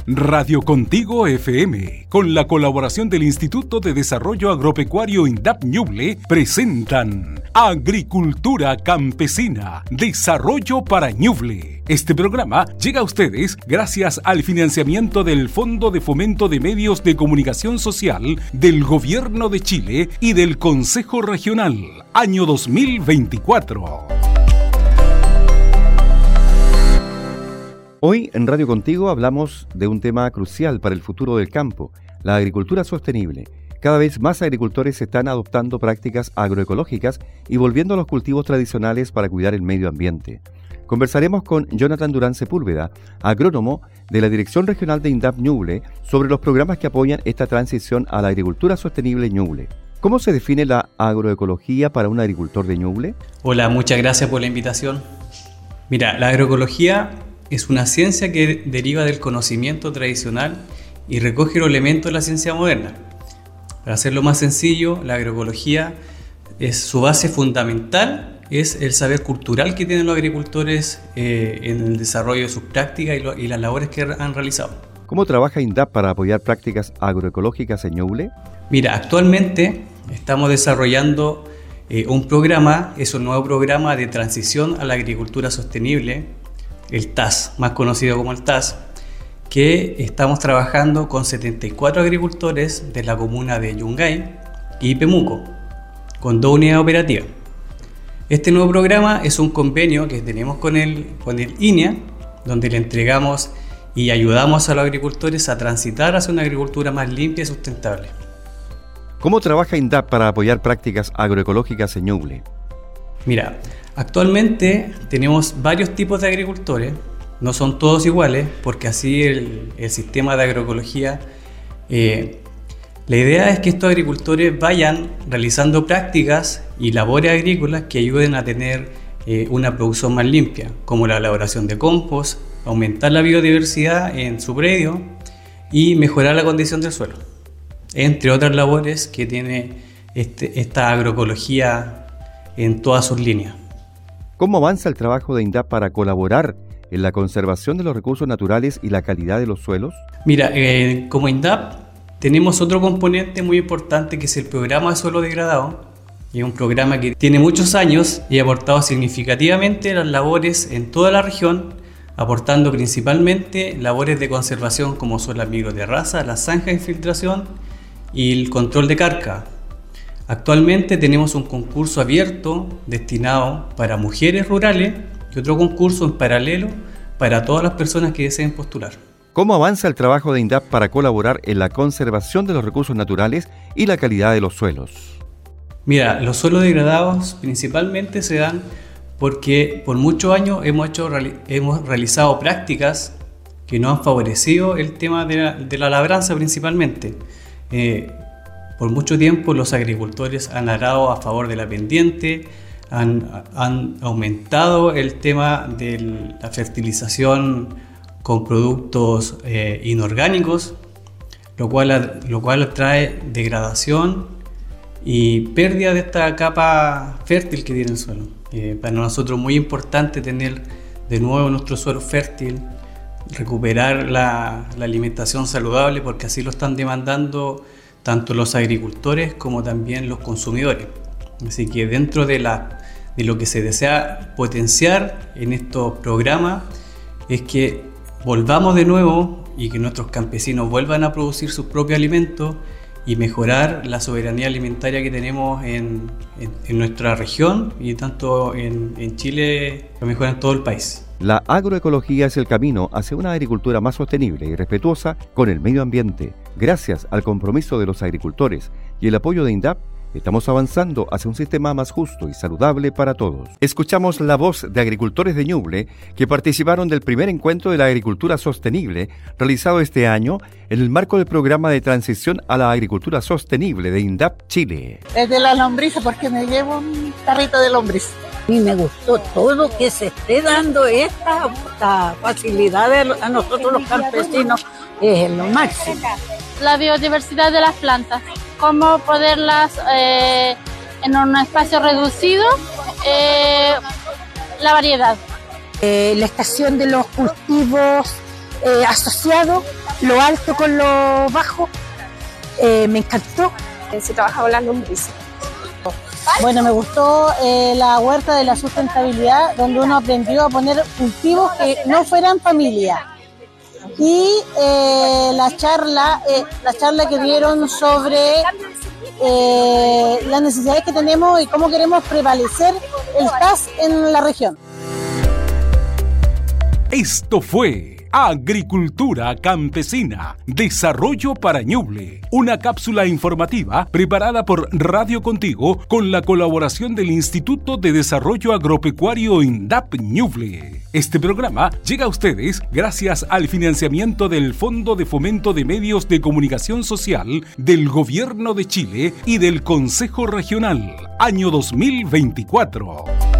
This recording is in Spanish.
Radio Contigo FM, con la colaboración del Instituto de Desarrollo Agropecuario INDAP Ñuble, presentan Agricultura Campesina, Desarrollo para Ñuble. Este programa llega a ustedes gracias al financiamiento del Fondo de Fomento de Medios de Comunicación Social del Gobierno de Chile y del Consejo Regional, año 2024. Hoy en Radio Contigo hablamos de un tema crucial para el futuro del campo, la agricultura sostenible. Cada vez más agricultores están adoptando prácticas agroecológicas y volviendo a los cultivos tradicionales para cuidar el medio ambiente. Conversaremos con Jonathan Durán Sepúlveda, agrónomo de la Dirección Regional de INDAP Ñuble, sobre los programas que apoyan esta transición a la agricultura sostenible Ñuble. ¿Cómo se define la agroecología para un agricultor de Ñuble? Hola, muchas gracias por la invitación. Mira, la agroecología es una ciencia que deriva del conocimiento tradicional y recoge los elementos de la ciencia moderna. Para hacerlo más sencillo, la agroecología su base fundamental es el saber cultural que tienen los agricultores en el desarrollo de sus prácticas y las labores que han realizado. ¿Cómo trabaja INDAP para apoyar prácticas agroecológicas en Ñuble? Mira, actualmente estamos desarrollando un programa, es un nuevo programa de transición a la agricultura sostenible, el TAS, más conocido como el TAS, que estamos trabajando con 74 agricultores de la comuna de Yungay y Pemuco, con 2 unidades operativas. Este nuevo programa es un convenio que tenemos con el INEA, donde le entregamos y ayudamos a los agricultores a transitar hacia una agricultura más limpia y sustentable. ¿Cómo trabaja INDAP para apoyar prácticas agroecológicas en Ñuble? Mira, actualmente tenemos varios tipos de agricultores, no son todos iguales, porque así el sistema de agroecología, la idea es que estos agricultores vayan realizando prácticas y labores agrícolas que ayuden a tener una producción más limpia, como la elaboración de compost, aumentar la biodiversidad en su predio y mejorar la condición del suelo, entre otras labores que tiene esta agroecología en todas sus líneas. ¿Cómo avanza el trabajo de INDAP para colaborar en la conservación de los recursos naturales y la calidad de los suelos? Mira, como INDAP tenemos otro componente muy importante que es el programa de suelo degradado. Es un programa que tiene muchos años y ha aportado significativamente las labores en toda la región, aportando principalmente labores de conservación como son las microterrazas, las zanjas de infiltración y el control de carga. Actualmente tenemos un concurso abierto destinado para mujeres rurales y otro concurso en paralelo para todas las personas que deseen postular. ¿Cómo avanza el trabajo de INDAP para colaborar en la conservación de los recursos naturales y la calidad de los suelos? Mira, los suelos degradados principalmente se dan porque por muchos años hemos realizado prácticas que nos han favorecido el tema de la labranza principalmente. Por mucho tiempo los agricultores han arado a favor de la pendiente, han aumentado el tema de la fertilización con productos inorgánicos, lo cual trae degradación y pérdida de esta capa fértil que tiene el suelo. Para nosotros es muy importante tener de nuevo nuestro suelo fértil, recuperar la alimentación saludable porque así lo están demandando tanto los agricultores como también los consumidores. Así que dentro de lo que se desea potenciar en estos programas es que volvamos de nuevo y que nuestros campesinos vuelvan a producir sus propios alimentos y mejorar la soberanía alimentaria que tenemos en nuestra región y tanto en Chile, pero mejor en todo el país. La agroecología es el camino hacia una agricultura más sostenible y respetuosa con el medio ambiente. Gracias al compromiso de los agricultores y el apoyo de INDAP, estamos avanzando hacia un sistema más justo y saludable para todos. Escuchamos la voz de agricultores de Ñuble que participaron del primer encuentro de la agricultura sostenible realizado este año en el marco del programa de transición a la agricultura sostenible de INDAP Chile. Es de la lombriz porque me llevo un tarrito de lombriz. Y me gustó todo que se esté dando esta facilidad a nosotros los campesinos, es lo máximo. La biodiversidad de las plantas, cómo poderlas en un espacio reducido, la variedad. La estación de los cultivos asociados lo alto con lo bajo. Me encantó. Se trabaja con las lombrices. Bueno, me gustó la huerta de la sustentabilidad, donde uno aprendió a poner cultivos que no fueran familia. Y la charla que dieron sobre las necesidades que tenemos y cómo queremos prevalecer el TAS en la región. Esto fue Agricultura Campesina, Desarrollo para Ñuble, una cápsula informativa preparada por Radio Contigo con la colaboración del Instituto de Desarrollo Agropecuario INDAP Ñuble. Este programa llega a ustedes gracias al financiamiento del Fondo de Fomento de Medios de Comunicación Social del Gobierno de Chile y del Consejo Regional, año 2024.